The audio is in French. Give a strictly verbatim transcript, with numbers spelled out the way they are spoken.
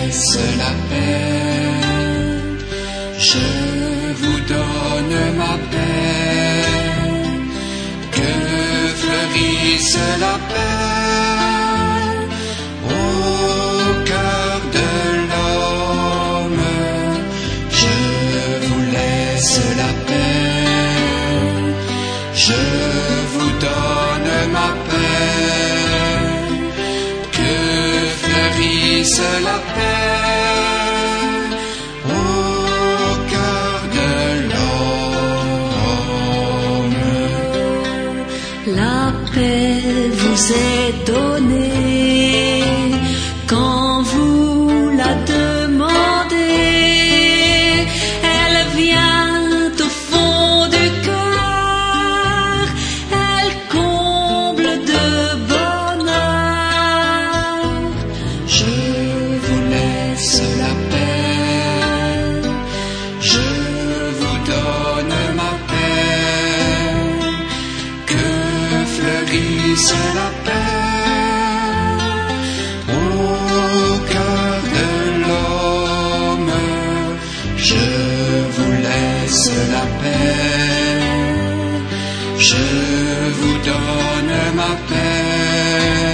laisse la paix. Je vous donne ma paix. Que fleurisse la paix au cœur de l'homme. Je vous laisse la paix. Je vous donne ma paix. Que fleurisse la paix au cœur de l'homme. La paix vous est donnée quand vous la demandez. Elle vient au fond du cœur, elle comble de bonheur. Je vous laisse la paix. Je vous donne ma paix. Que fleurisse la paix au cœur de l'homme. Je vous laisse la paix. Je vous donne ma paix.